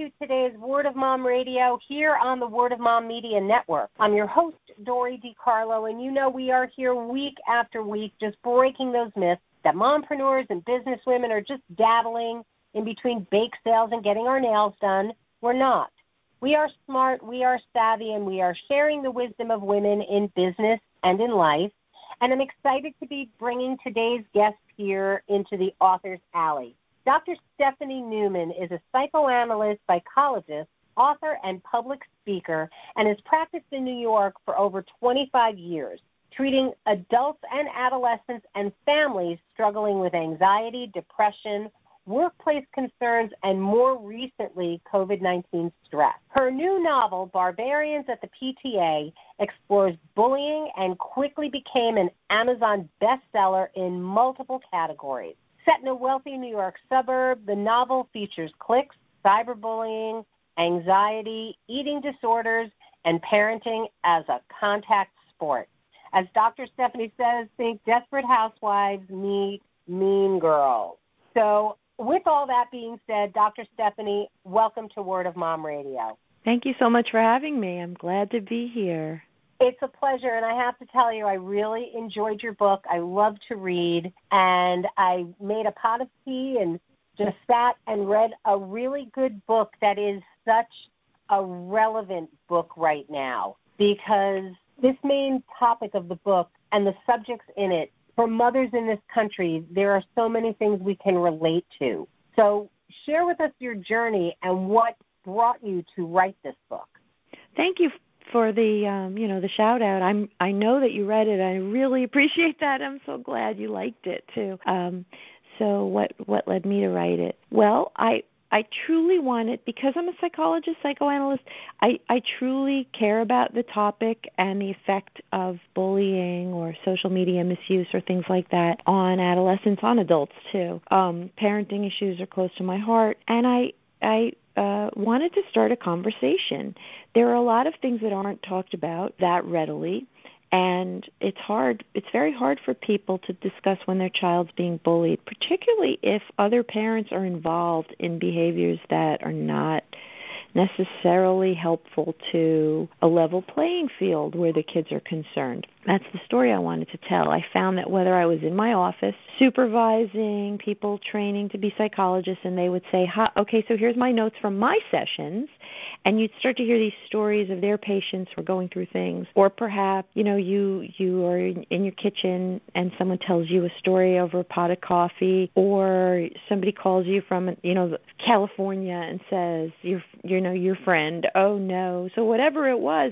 to today's Word of Mom Radio here on the Word of Mom Media Network. I'm your host, Dori DiCarlo, and you know we are here week after week just breaking those myths that mompreneurs and businesswomen are just dabbling in between bake sales and getting our nails done. We're not. We are smart, we are savvy, and we are sharing the wisdom of women in business and in life. And I'm excited to be bringing today's guest here into the author's alley. Dr. Stephanie Newman is a psychoanalyst, psychologist, author, and public speaker, and has practiced in New York for over 25 years, treating adults and adolescents and families struggling with anxiety, depression, workplace concerns, and more recently, COVID-19 stress. Her new novel, Barbarians at the PTA, explores bullying and quickly became an Amazon bestseller in multiple categories. Set in a wealthy New York suburb, the novel features cliques, cyberbullying, anxiety, eating disorders, and parenting as a contact sport. As Dr. Stephanie says, think Desperate Housewives meet Mean Girls. So with all that being said, Dr. Stephanie, welcome to Word of Mom Radio. Thank you so much for having me. I'm glad to be here. It's a pleasure, and I have to tell you, I really enjoyed your book. I love to read, and I made a pot of tea and just sat and read a really good book that is such a relevant book right now, because this main topic of the book and the subjects in it, for mothers in this country, there are so many things we can relate to. So share with us your journey and what brought you to write this book. Thank you for the the shout out. I know that you read it. I really appreciate that. I'm so glad you liked it too. So what led me to write it? Well, I truly wanted, because I'm a psychologist, psychoanalyst, I truly care about the topic and the effect of bullying or social media misuse or things like that on adolescents, on adults too. Parenting issues are close to my heart, and I wanted to start a conversation. There are a lot of things that aren't talked about that readily, and it's very hard for people to discuss when their child's being bullied, particularly if other parents are involved in behaviors that are not necessarily helpful to a level playing field where the kids are concerned. That's the story I wanted to tell. I found that whether I was in my office supervising people training to be psychologists, and they would say, okay, so here's my notes from my sessions, and you'd start to hear these stories of their patients who are going through things, or perhaps, you are in your kitchen and someone tells you a story over a pot of coffee, or somebody calls you from, California and says, your friend, oh no. So whatever it was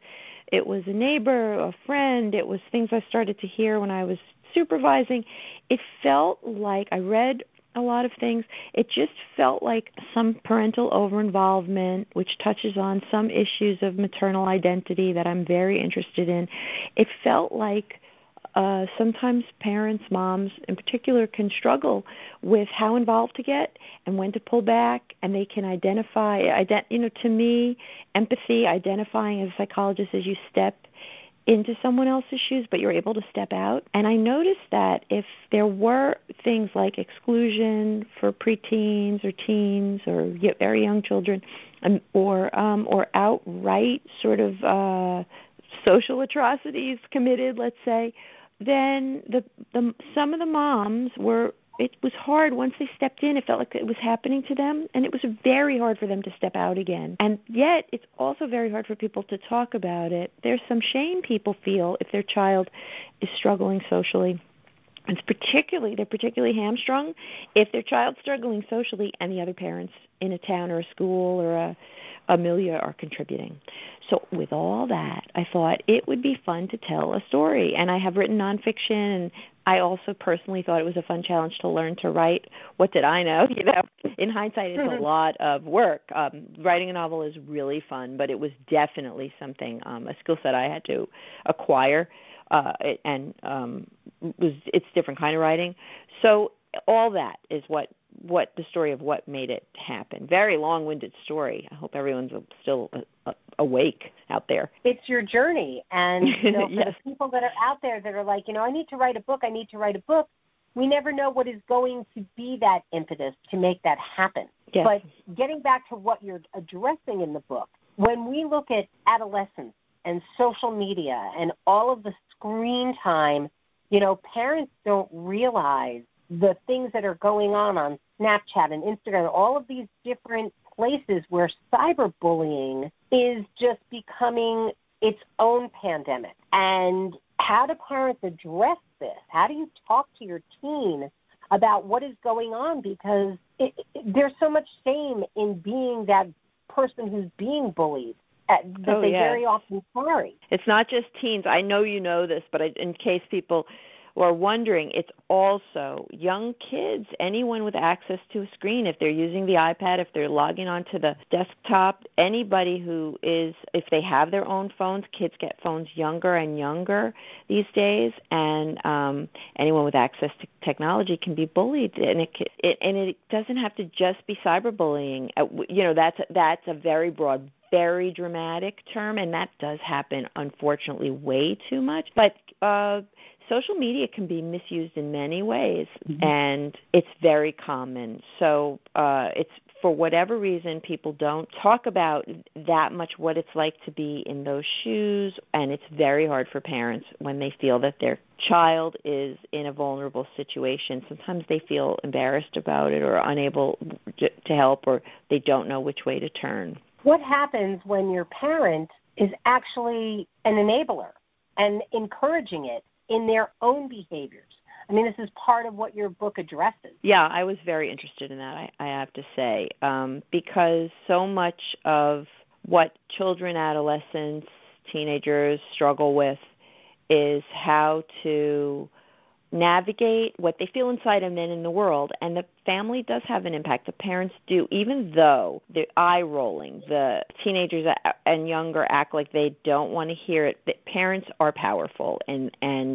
a neighbor, a friend, it was things I started to hear when I was supervising. It felt like I read a lot of things. It just felt like some parental overinvolvement, which touches on some issues of maternal identity that I'm very interested in. It felt like sometimes parents, moms in particular, can struggle with how involved to get and when to pull back, and they can identify, to me, empathy, identifying as a psychologist as you step into someone else's shoes, but you're able to step out. And I noticed that if there were things like exclusion for preteens or teens or very young children, or outright sort of social atrocities committed, let's say, then some of the moms it was hard once they stepped in. It felt like it was happening to them, and it was very hard for them to step out again. And yet, it's also very hard for people to talk about it. There's some shame people feel if their child is struggling socially. They're particularly hamstrung if their child's struggling socially and the other parents in a town or a school or a milieu are contributing. So with all that, I thought it would be fun to tell a story. And I have written nonfiction, and I also personally thought it was a fun challenge to learn to write. What did I know? In hindsight, it's a lot of work. Writing a novel is really fun, but it was definitely something, a skill set I had to acquire, it's different kind of writing. So all that is what the story of what made it happen. Very long-winded story. I hope everyone's still awake out there. It's your journey. And for yes. the people that are out there that are like, I need to write a book, we never know what is going to be that impetus to make that happen. Yes. But getting back to what you're addressing in the book, when we look at adolescence and social media and all of the screen time, parents don't realize the things that are going on Snapchat and Instagram, all of these different places where cyberbullying is just becoming its own pandemic. And how do parents address this? How do you talk to your teen about what is going on? Because there's so much shame in being that person who's being bullied that they very often carry. It's not just teens. I know you know this, but in case people are wondering, it's also young kids, anyone with access to a screen, if they're using the iPad, if they're logging onto the desktop, anybody who is, if they have their own phones, kids get phones younger and younger these days, and anyone with access to technology can be bullied, and it doesn't have to just be cyberbullying. That's a very broad, very dramatic term, and that does happen, unfortunately, way too much. But social media can be misused in many ways, and it's very common. So it's, for whatever reason, people don't talk about that much what it's like to be in those shoes, and it's very hard for parents when they feel that their child is in a vulnerable situation. Sometimes they feel embarrassed about it or unable to help, or they don't know which way to turn. What happens when your parent is actually an enabler and encouraging it in their own behaviors? I mean, this is part of what your book addresses. Yeah, I was very interested in that, I have to say, because so much of what children, adolescents, teenagers struggle with is how to navigate what they feel inside and then in the world, and the family does have an impact. The parents do, even though the eye-rolling, the teenagers and younger act like they don't want to hear it. The parents are powerful, and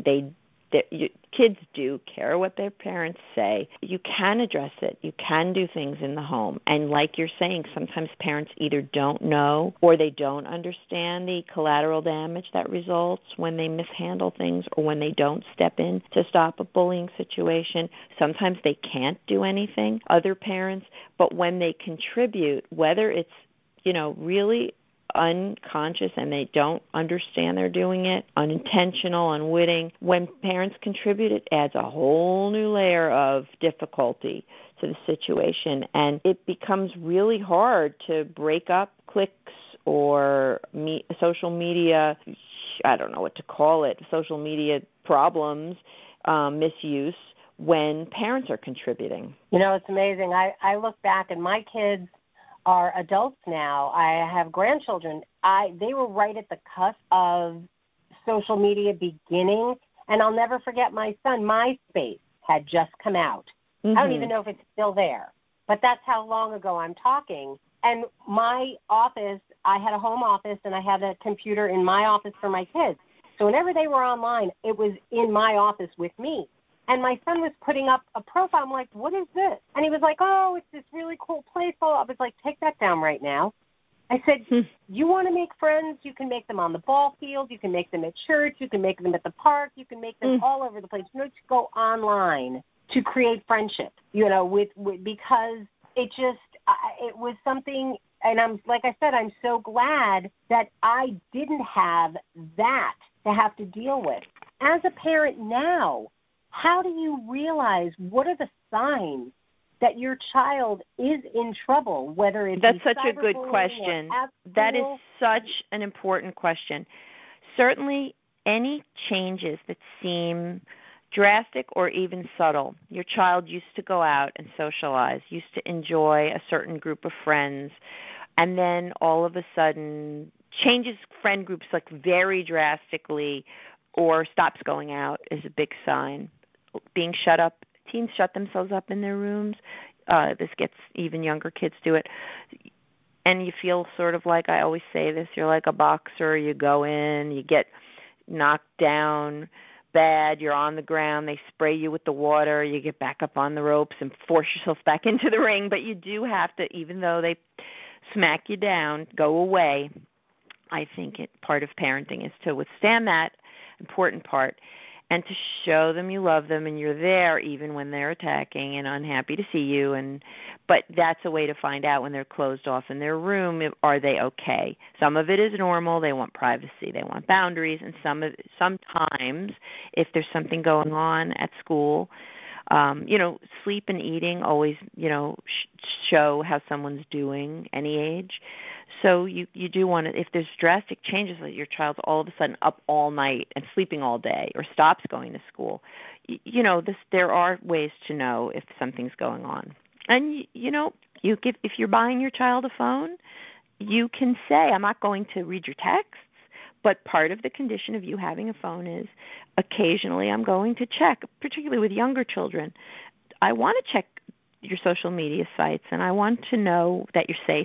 kids do care what their parents say. You can address it. You can do things in the home. And like you're saying, sometimes parents either don't know or they don't understand the collateral damage that results when they mishandle things or when they don't step in to stop a bullying situation. Sometimes they can't do anything, other parents, but when they contribute, whether it's, really unconscious and they don't understand they're doing it, unintentional, unwitting. When parents contribute, it adds a whole new layer of difficulty to the situation, and it becomes really hard to break up cliques or social media, I don't know what to call it, social media problems, misuse, when parents are contributing. It's amazing. I look back and my kids are adults now. I have grandchildren. They were right at the cusp of social media beginning, and I'll never forget my son. MySpace had just come out. I don't even know if it's still there, but that's how long ago I'm talking. And my office, I had a home office, and I had a computer in my office for my kids. So whenever they were online, it was in my office with me. And my son was putting up a profile. I'm like, what is this? And he was like, oh, it's this really cool place. I was like, take that down right now. I said, you want to make friends? You can make them on the ball field. You can make them at church. You can make them at the park. You can make them all over the place. You don't have to go online to create friendship, because it was something, and like I said, I'm so glad that I didn't have that to have to deal with. As a parent now, how do you realize, what are the signs that your child is in trouble, whether it's That's such a good question. That is such an important question. Certainly, any changes that seem drastic or even subtle. Your child used to go out and socialize, used to enjoy a certain group of friends, and then all of a sudden changes friend groups like very drastically or stops going out is a big sign. Being shut up, teens shut themselves up in their rooms. This gets even younger kids do it. And you feel sort of like, I always say this, you're like a boxer. You go in, you get knocked down bad, you're on the ground, they spray you with the water, you get back up on the ropes and force yourself back into the ring. But you do have to, even though they smack you down, go away. I think part of parenting is to withstand that important part and to show them you love them and you're there even when they're attacking and unhappy to see you. But that's a way to find out when they're closed off in their room, are they okay? Some of it is normal. They want privacy. They want boundaries. And sometimes if there's something going on at school, sleep and eating always, show how someone's doing any age. So you do want to, if there's drastic changes, like your child's all of a sudden up all night and sleeping all day or stops going to school, there are ways to know if something's going on. And, if you're buying your child a phone, you can say, I'm not going to read your texts, but part of the condition of you having a phone is occasionally I'm going to check, particularly with younger children. I want to check your social media sites, and I want to know that you're safe.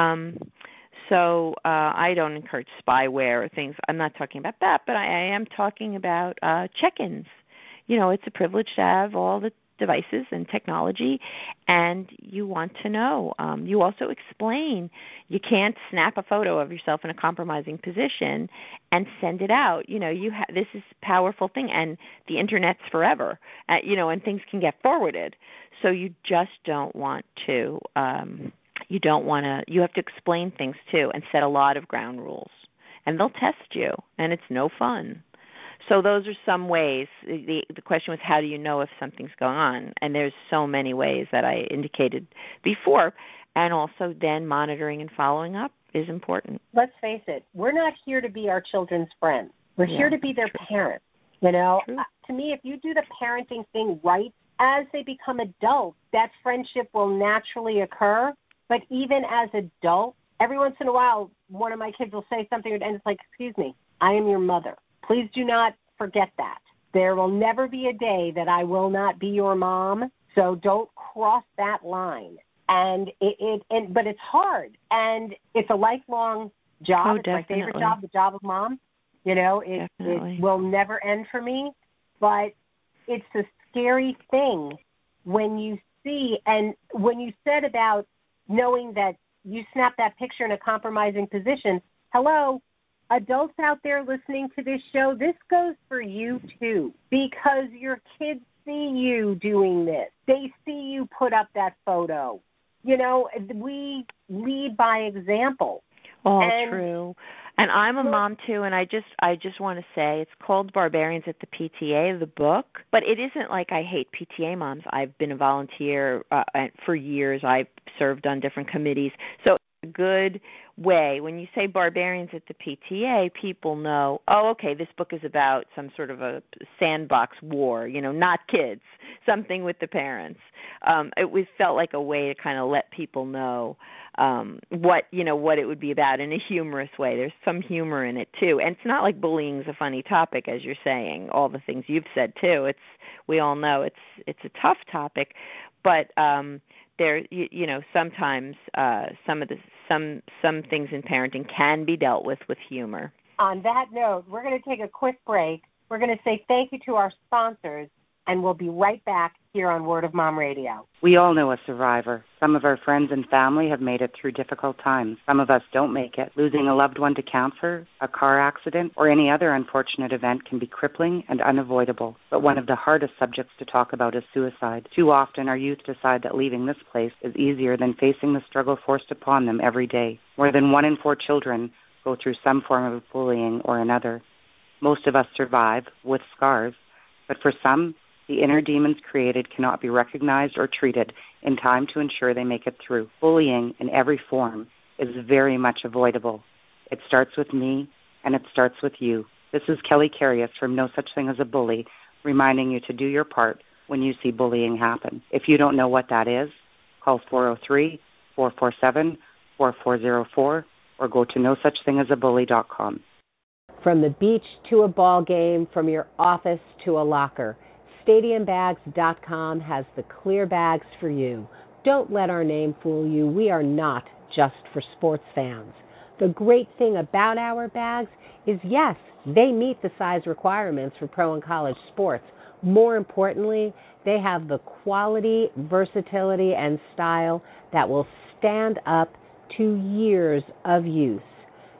So I don't encourage spyware or things. I'm not talking about that, but I am talking about check-ins. It's a privilege to have all the devices and technology, and you want to know. You also explain. You can't snap a photo of yourself in a compromising position and send it out. This is a powerful thing, and the Internet's forever, and things can get forwarded. So you just don't want to, you have to explain things too and set a lot of ground rules. And they'll test you, and it's no fun. So those are some ways. The question was, how do you know if something's going on? And there's so many ways that I indicated before. And also then monitoring and following up is important. Let's face it, we're not here to be our children's friends. We're here to be their parents. To me, if you do the parenting thing right, as they become adults, that friendship will naturally occur. But even as adults, every once in a while, one of my kids will say something, and it's like, excuse me, I am your mother. Please do not forget that. There will never be a day that I will not be your mom, so don't cross that line. But it's hard, and it's a lifelong job. Oh, it's definitely. my favorite job, the job of mom. It will never end for me, but it's a scary thing when you see, and when you said about knowing that you snap that picture in a compromising position, hello, adults out there listening to this show, this goes for you too, because your kids see you doing this. They see you put up that photo. We lead by example. Oh, true. And I'm a mom too, and I just want to say it's called Barbarians at the PTA, the book, but it isn't like I hate PTA moms. I've been a volunteer for years. I've served on different committees. So it's a good way. When you say Barbarians at the PTA, people know, oh, okay, this book is about some sort of a sandbox war, not kids, something with the parents. It felt like a way to kind of let people know what it would be about in a humorous way. There's some humor in it too, and it's not like bullying is a funny topic, as you're saying. All the things you've said too. We all know it's a tough topic, but there sometimes some things in parenting can be dealt with humor. On that note, we're going to take a quick break. We're going to say thank you to our sponsors, and we'll be right back here on Word of Mom Radio. We all know a survivor. Some of our friends and family have made it through difficult times. Some of us don't make it. Losing a loved one to cancer, a car accident, or any other unfortunate event can be crippling and unavoidable. But one of the hardest subjects to talk about is suicide. Too often our youth decide that leaving this place is easier than facing the struggle forced upon them every day. More than 1 in 4 children go through some form of bullying or another. Most of us survive with scars, but for some, the inner demons created cannot be recognized or treated in time to ensure they make it through. Bullying in every form is very much avoidable. It starts with me, and it starts with you. This is Kelly Carius from No Such Thing as a Bully, reminding you to do your part when you see bullying happen. If you don't know what that is, call 403-447-4404 or go to nosuchthingasabully.com. From the beach to a ball game, from your office to a locker, StadiumBags.com has the clear bags for you. Don't let our name fool you. We are not just for sports fans. The great thing about our bags is, yes, they meet the size requirements for pro and college sports. More importantly, they have the quality, versatility, and style that will stand up to years of use.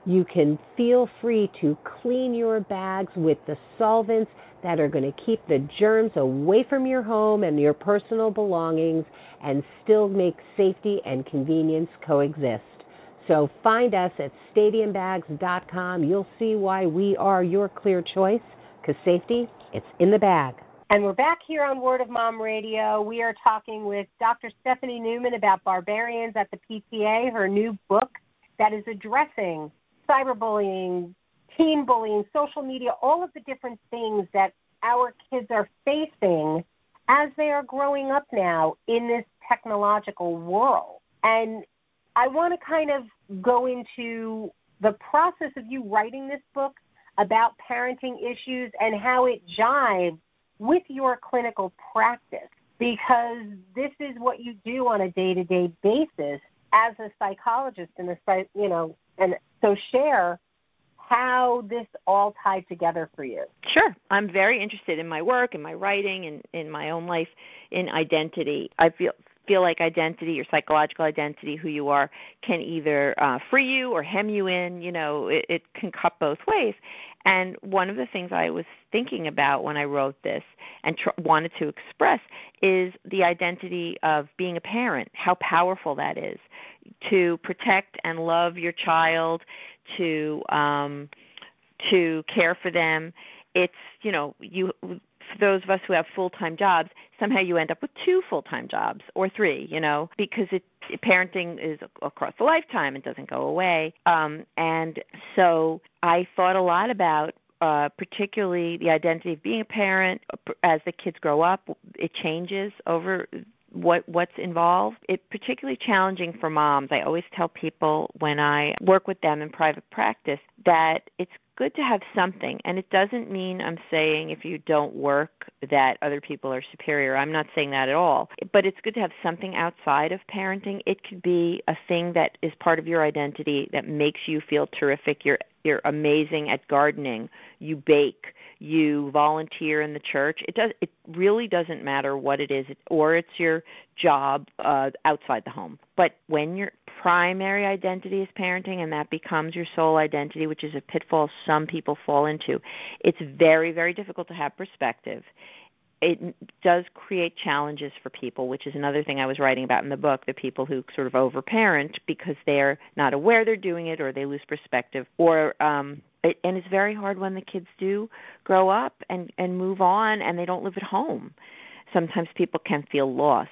You can feel free to clean your bags with the solvents that are going to keep the germs away from your home and your personal belongings and still make safety and convenience coexist. So find us at stadiumbags.com. You'll see why we are your clear choice, because safety, it's in the bag. And we're back here on Word of Mom Radio. We are talking with Dr. Stephanie Newman about Barbarians at the PTA, her new book that is addressing cyberbullying, teen bullying, social media, all of the different things that our kids are facing as they are growing up now in this technological world. And I want to kind of go into the process of you writing this book about parenting issues and how it jives with your clinical practice, because this is what you do on a day-to-day basis as a psychologist and and so share how this all tied together for you. Sure. I'm very interested in my work and my writing and in my own life in identity. I feel like identity, your psychological identity, who you are, can either free you or hem you in. It can cut both ways. And one of the things I was thinking about when I wrote this and wanted to express is the identity of being a parent, how powerful that is, to protect and love your child, to care for them. It's, for those of us who have full-time jobs, somehow you end up with 2 full-time jobs or 3, because parenting is across a lifetime. It doesn't go away. And so I thought a lot about particularly the identity of being a parent. As the kids grow up, it changes over what's involved. It's particularly challenging for moms. I always tell people when I work with them in private practice that it's good to have something, and it doesn't mean I'm saying if you don't work that other people are superior. I'm not saying that at all. But it's good to have something outside of parenting. It could be a thing that is part of your identity that makes you feel terrific. You're amazing at gardening. You bake. You volunteer in the church. It really doesn't matter what it is, or it's your job outside the home. But when your primary identity is parenting and that becomes your sole identity, which is a pitfall some people fall into, it's very, very difficult to have perspective. It does create challenges for people, which is another thing I was writing about in the book, the people who sort of overparent because they're not aware they're doing it, or they lose perspective, or and it's very hard when the kids do grow up and move on and they don't live at home. Sometimes people can feel lost.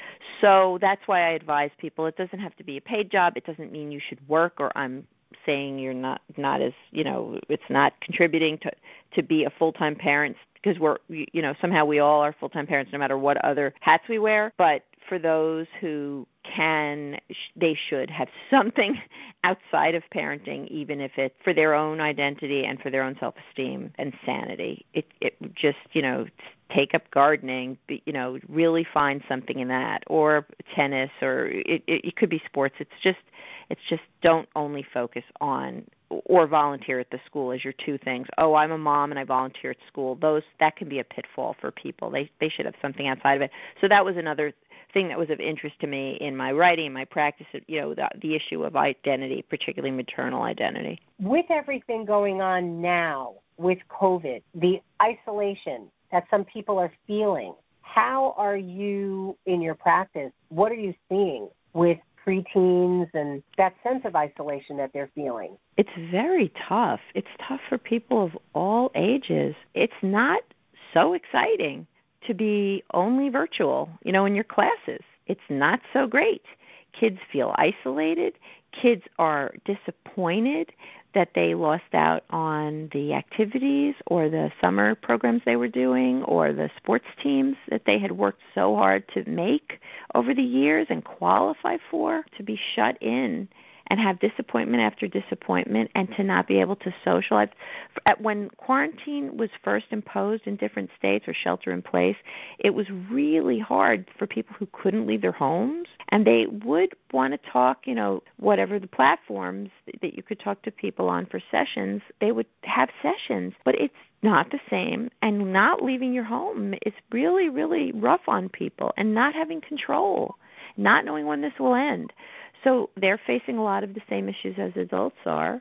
So that's why I advise people it doesn't have to be a paid job. It doesn't mean you should work, or I'm saying you're not as, it's not contributing to be a full-time parent, because we're, somehow we all are full-time parents no matter what other hats we wear. But for those who can, they should have something outside of parenting, even if it's for their own identity and for their own self-esteem and sanity. It just, take up gardening, really find something in that, or tennis, or it could be sports. It's just don't only focus on or volunteer at the school as your 2 things. Oh, I'm a mom and I volunteer at school. That can be a pitfall for people. They should have something outside of it. So that was another thing that was of interest to me in my writing, my practice, the issue of identity, particularly maternal identity. With everything going on now with COVID, the isolation that some people are feeling, how are you in your practice? What are you seeing with preteens and that sense of isolation that they're feeling? It's very tough. It's tough for people of all ages. It's not so exciting to be only virtual, in your classes. It's not so great. Kids feel isolated. Kids are disappointed that they lost out on the activities or the summer programs they were doing or the sports teams that they had worked so hard to make over the years and qualify for, to be shut in and have disappointment after disappointment and to not be able to socialize. When quarantine was first imposed in different states or shelter in place, it was really hard for people who couldn't leave their homes, and they would want to talk, whatever the platforms that you could talk to people on for sessions, they would have sessions, but it's not the same, and not leaving your home is really, really rough on people, and not having control, not knowing when this will end. So they're facing a lot of the same issues as adults are.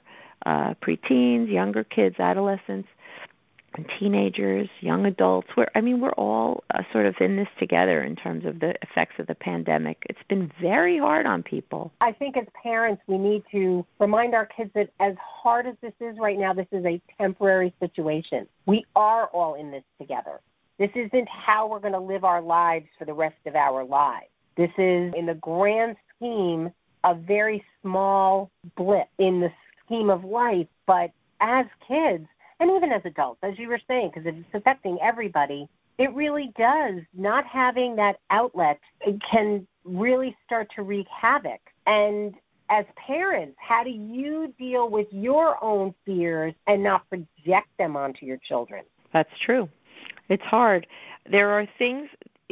preteens, younger kids, adolescents, and teenagers, young adults. We're all sort of in this together in terms of the effects of the pandemic. It's been very hard on people. I think as parents, we need to remind our kids that as hard as this is right now, this is a temporary situation. We are all in this together. This isn't how we're going to live our lives for the rest of our lives. This is, in the grand scheme, a very small blip in the scheme of life. But as kids, and even as adults, as you were saying, because it's affecting everybody, it really does. Not having that outlet, it can really start to wreak havoc. And as parents, how do you deal with your own fears and not project them onto your children? That's true. It's hard. There are things,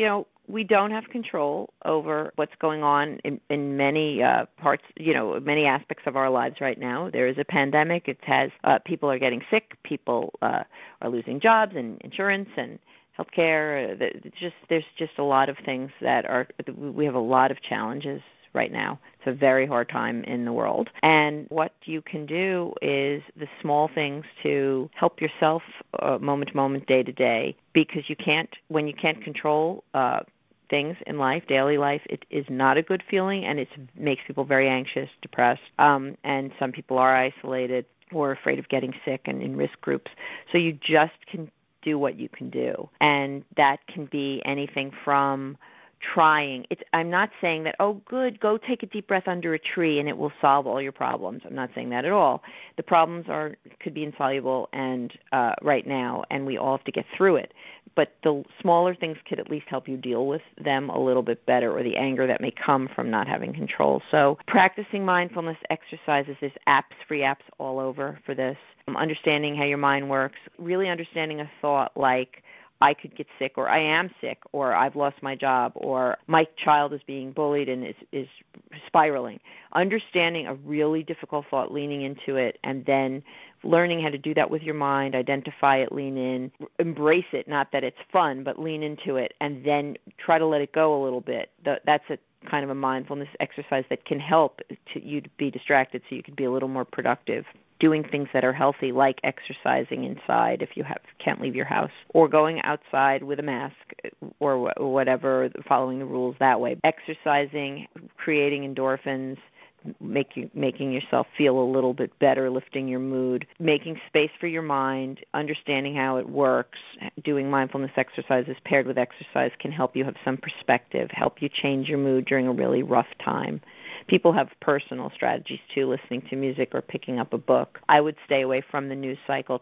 we don't have control over what's going on in many parts, many aspects of our lives right now. There is a pandemic. It has people are getting sick. People are losing jobs and insurance and healthcare. There's just a lot of things we have a lot of challenges right now. It's a very hard time in the world. And what you can do is the small things to help yourself moment to moment, day to day, because when you can't control things in life, daily life, it is not a good feeling, and it makes people very anxious, depressed, and some people are isolated or afraid of getting sick and in risk groups. So you just can do what you can do, and that can be anything from trying. I'm not saying that, go take a deep breath under a tree and it will solve all your problems. I'm not saying that at all. The problems could be insoluble and right now, and we all have to get through it. But the smaller things could at least help you deal with them a little bit better, or the anger that may come from not having control. So practicing mindfulness exercises, there's free apps all over for this. Understanding how your mind works, really understanding a thought like, I could get sick, or I am sick, or I've lost my job, or my child is being bullied and is spiraling. Understanding a really difficult thought, leaning into it, and then learning how to do that with your mind, identify it, lean in, embrace it, not that it's fun, but lean into it, and then try to let it go a little bit. That's a kind of a mindfulness exercise that can help you to be distracted so you can be a little more productive. Doing things that are healthy, like exercising inside if you can't leave your house, or going outside with a mask or whatever, following the rules that way. Exercising, creating endorphins, making yourself feel a little bit better, lifting your mood, making space for your mind, understanding how it works. Doing mindfulness exercises paired with exercise can help you have some perspective, help you change your mood during a really rough time. People have personal strategies, too, listening to music or picking up a book. I would stay away from the news cycle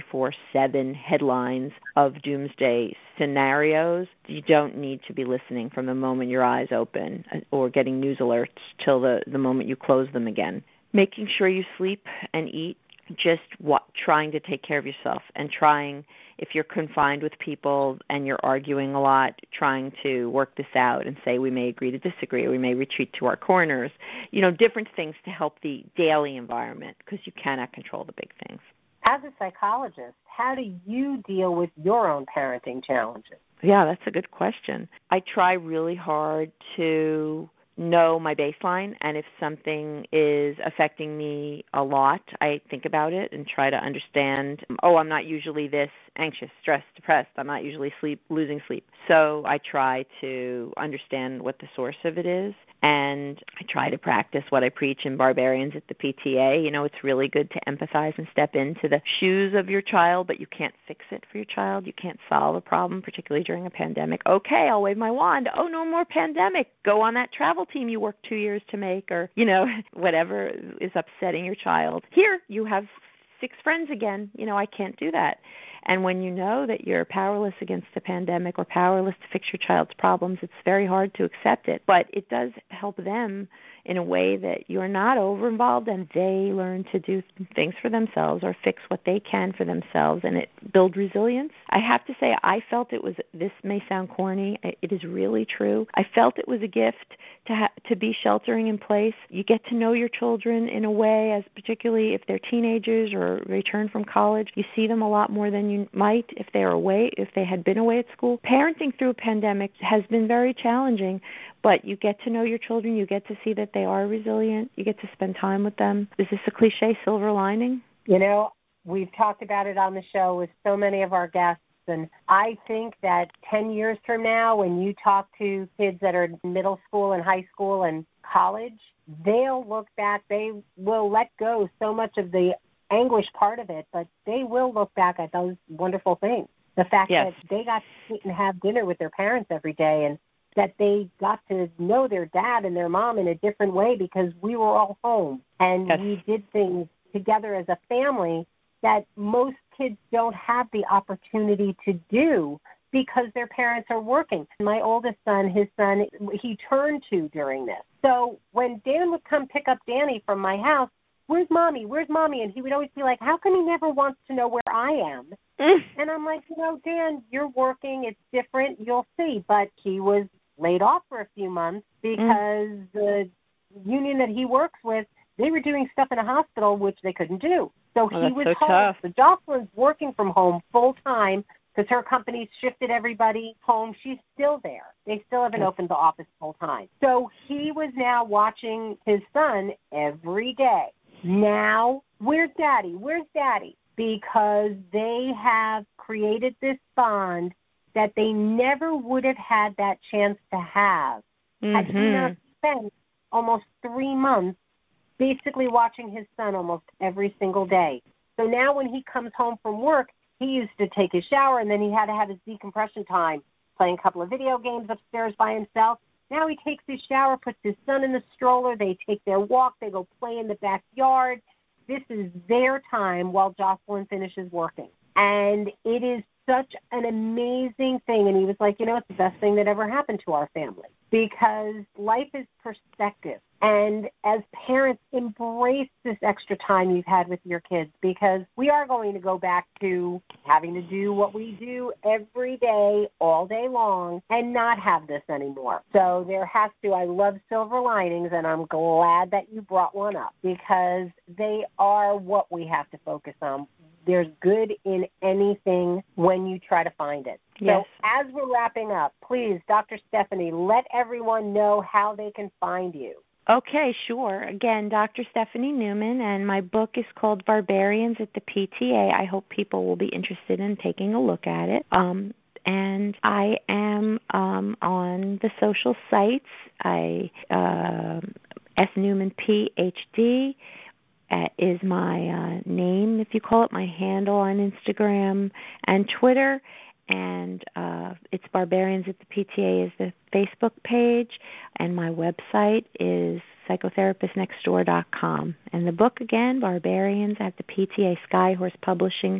24/7 headlines of doomsday scenarios. You don't need to be listening from the moment your eyes open or getting news alerts till the moment you close them again. Making sure you sleep and eat, just trying to take care of yourself, and trying, if you're confined with people and you're arguing a lot, trying to work this out and say we may agree to disagree, or we may retreat to our corners, different things to help the daily environment, because you cannot control the big things. As a psychologist, how do you deal with your own parenting challenges? Yeah, that's a good question. I try really hard to know my baseline, and if something is affecting me a lot, I think about it and try to understand, I'm not usually this anxious, stressed, depressed. I'm not usually losing sleep. So I try to understand what the source of it is, and I try to practice what I preach in Barbarians at the PTA. It's really good to empathize and step into the shoes of your child, but you can't fix it for your child. You can't solve a problem, particularly during a pandemic. Okay, I'll wave my wand. Oh, no more pandemic. Go on that travel team you worked 2 years to make, or, whatever is upsetting your child. Here, you have 6 friends again. I can't do that. And when you know that you're powerless against the pandemic or powerless to fix your child's problems, it's very hard to accept it. But it does help them in a way that you're not over-involved, and they learn to do things for themselves or fix what they can for themselves, and it builds resilience. I have to say, I felt this may sound corny, it is really true. I felt it was a gift to be sheltering in place. You get to know your children in a way, as particularly if they're teenagers or return from college. You see them a lot more than you might if they had been away at school. Parenting through a pandemic has been very challenging, but you get to know your children. You get to see that they are resilient. You get to spend time with them. Is this a cliche silver lining? You know, we've talked about it on the show with so many of our guests, and I think that 10 years from now, when you talk to kids that are in middle school and high school and college, they'll look back. They will let go so much of the anguish part of it, but they will look back at those wonderful things. The fact that they got to sit and have dinner with their parents every day, and that they got to know their dad and their mom in a different way because we were all home and we did things together as a family that most kids don't have the opportunity to do because their parents are working. My oldest son, his son, he turned 2 during this. So when Dan would come pick up Danny from my house, where's Mommy? Where's Mommy? And he would always be like, how come he never wants to know where I am? And I'm like, Dan, you're working. It's different. You'll see. But he was laid off for a few months because the union that he works with, they were doing stuff in a hospital which they couldn't do. So he was home. Tough. So Jocelyn's working from home full time because her company's shifted everybody home. She's still there. They still haven't opened the office full time. So he was now watching his son every day. Now, where's Daddy? Where's Daddy? Because they have created this bond that they never would have had that chance to have had he not spent almost 3 months basically watching his son almost every single day. So now when he comes home from work, he used to take his shower and then he had to have his decompression time, playing a couple of video games upstairs by himself. Now he takes his shower, puts his son in the stroller, they take their walk, they go play in the backyard. This is their time while Jocelyn finishes working. And it is such an amazing thing. And he was like, it's the best thing that ever happened to our family because life is perspective. And as parents, embrace this extra time you've had with your kids because we are going to go back to having to do what we do every day, all day long, and not have this anymore. So there has to, I love silver linings, and I'm glad that you brought one up because they are what we have to focus on. There's good in anything when you try to find it. Yes. So as we're wrapping up, please, Dr. Stephanie, let everyone know how they can find you. Okay, sure. Again, Dr. Stephanie Newman, and my book is called Barbarians at the PTA. I hope people will be interested in taking a look at it. And I am on the social sites. S. Newman, PhD. Is my name, if you call it, my handle on Instagram and Twitter. And it's Barbarians at the PTA is the Facebook page. And my website is psychotherapistnextdoor.com. And the book, again, Barbarians at the PTA, Skyhorse Publishing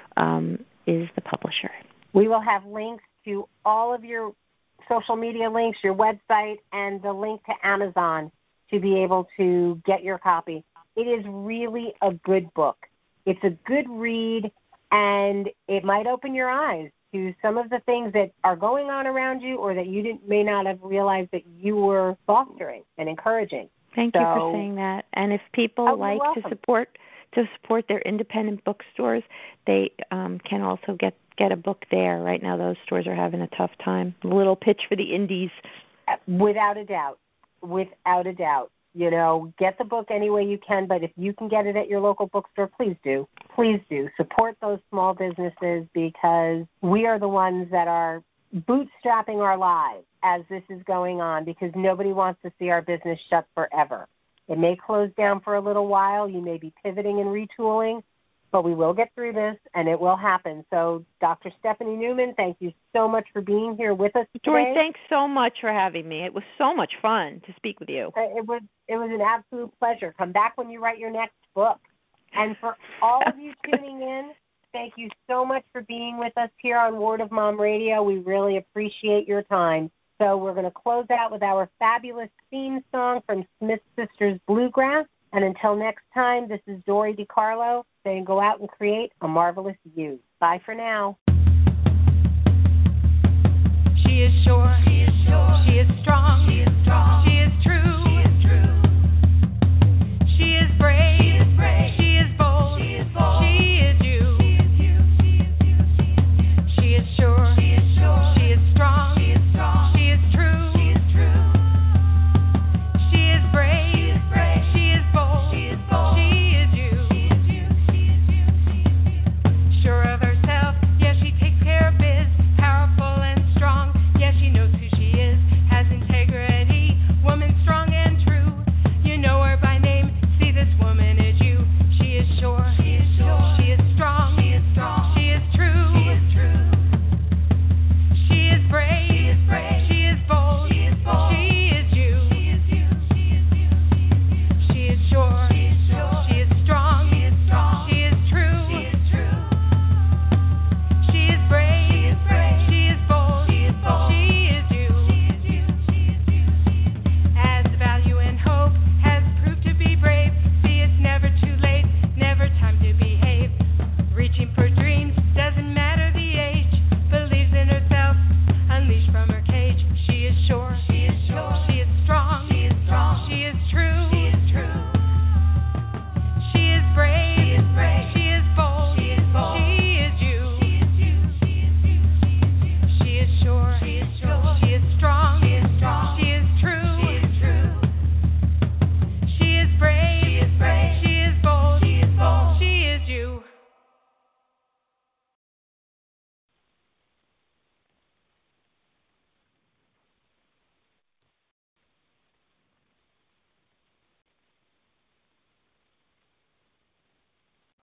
is the publisher. We will have links to all of your social media links, your website, and the link to Amazon to be able to get your copy. It is really a good book. It's a good read, and it might open your eyes to some of the things that are going on around you or that you may not have realized that you were fostering and encouraging. Thank you for saying that. And if people like to support their independent bookstores, they can also get a book there. Right now those stores are having a tough time. A little pitch for the indies. Without a doubt. Without a doubt. Get the book any way you can, but if you can get it at your local bookstore, please do. Please do. Support those small businesses because we are the ones that are bootstrapping our lives as this is going on because nobody wants to see our business shut forever. It may close down for a little while. You may be pivoting and retooling, but we will get through this, and it will happen. So, Dr. Stephanie Newman, thank you so much for being here with us today. Dory, thanks so much for having me. It was so much fun to speak with you. It was an absolute pleasure. Come back when you write your next book. And for all of you tuning in, thank you so much for being with us here on Word of Mom Radio. We really appreciate your time. So we're going to close out with our fabulous theme song from Smith Sisters Bluegrass. And until next time, this is Dory DiCarlo saying go out and create a marvelous you. Bye for now. She is sure, she is strong, she is